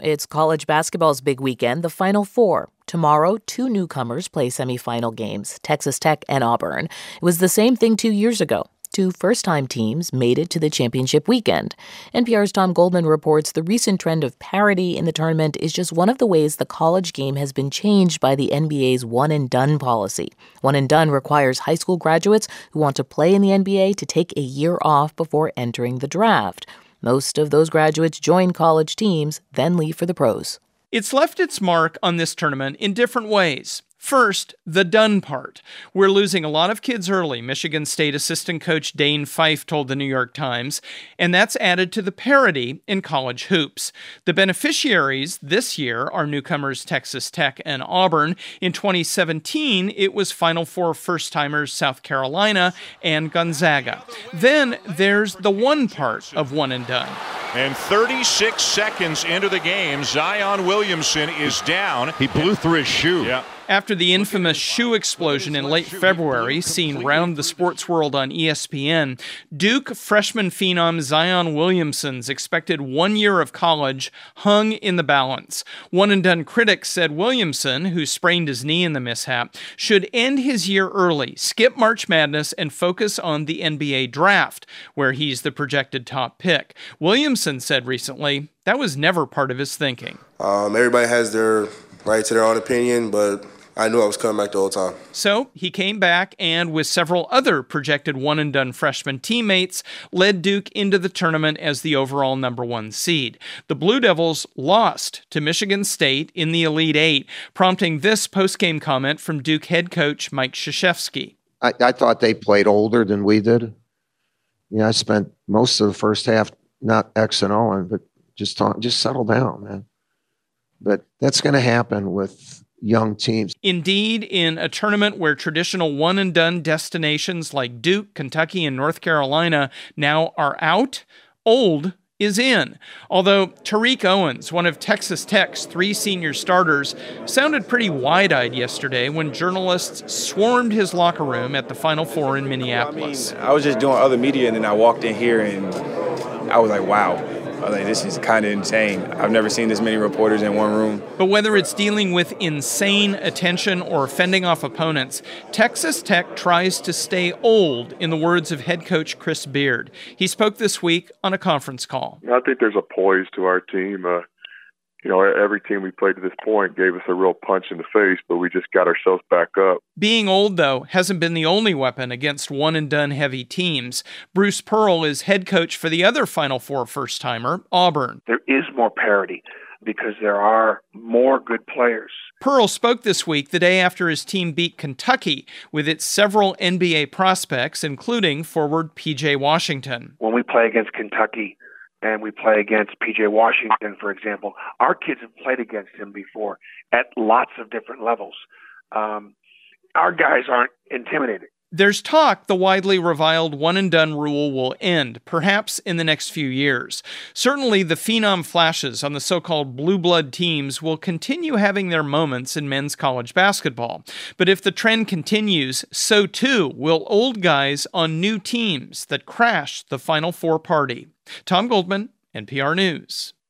It's college basketball's big weekend, the Final Four. Tomorrow, two newcomers play semifinal games, Texas Tech and Auburn. It was the same thing 2 years ago. Two first-time teams made it to the championship weekend. NPR's Tom Goldman reports the recent trend of parity in the tournament is just one of the ways the college game has been changed by the NBA's one-and-done policy. One-and-done requires high school graduates who want to play in the NBA to take a year off before entering the draft. Most of those graduates join college teams, then leave for the pros. It's left its mark on this tournament in different ways. First, the done part. We're losing a lot of kids early, Michigan State assistant coach Dane Fife told the New York Times, and that's added to the parity in college hoops. The beneficiaries this year are newcomers Texas Tech and Auburn. In 2017, it was Final Four first-timers South Carolina and Gonzaga. Then there's the one part of one and done. And 36 seconds into the game, Zion Williamson is down. He blew through his shoe. Yeah. After the infamous shoe explosion in late February, seen round the sports world on ESPN, Duke freshman phenom Zion Williamson's expected 1 year of college hung in the balance. One-and-done critics said Williamson, who sprained his knee in the mishap, should end his year early, skip March Madness, and focus on the NBA draft, where he's the projected top pick. Williamson said recently that was never part of his thinking. Everybody has their right to their own opinion, but I knew I was coming back the whole time. So he came back and, with several other projected one-and-done freshman teammates, led Duke into the tournament as the overall number one seed. The Blue Devils lost to Michigan State in the Elite Eight, prompting this postgame comment from Duke head coach Mike Krzyzewski. I thought they played older than we did. I spent most of the first half not X and O, but just settle down, man. But that's going to happen with young teams. Indeed, in a tournament where traditional one-and-done destinations like Duke, Kentucky, and North Carolina now are out, old is in. Although Tariq Owens, one of Texas Tech's three senior starters, sounded pretty wide-eyed yesterday when journalists swarmed his locker room at the Final Four in Minneapolis. I was just doing other media, and then I walked in here, and I was like, wow. This is kind of insane. I've never seen this many reporters in one room. But whether it's dealing with insane attention or fending off opponents, Texas Tech tries to stay old, in the words of head coach Chris Beard. He spoke this week on a conference call. I think there's a poise to our team. Every team we played to this point gave us a real punch in the face, but we just got ourselves back up. Being old, though, hasn't been the only weapon against one-and-done heavy teams. Bruce Pearl is head coach for the other Final Four first-timer, Auburn. There is more parity because there are more good players. Pearl spoke this week, the day after his team beat Kentucky, with its several NBA prospects, including forward P.J. Washington. When we play against Kentucky, and we play against P.J. Washington, for example, our kids have played against him before at lots of different levels. Our guys aren't intimidated. There's talk the widely reviled one-and-done rule will end, perhaps in the next few years. Certainly, the phenom flashes on the so-called blue blood teams will continue having their moments in men's college basketball. But if the trend continues, so too will old guys on new teams that crash the Final Four party. Tom Goldman, NPR News.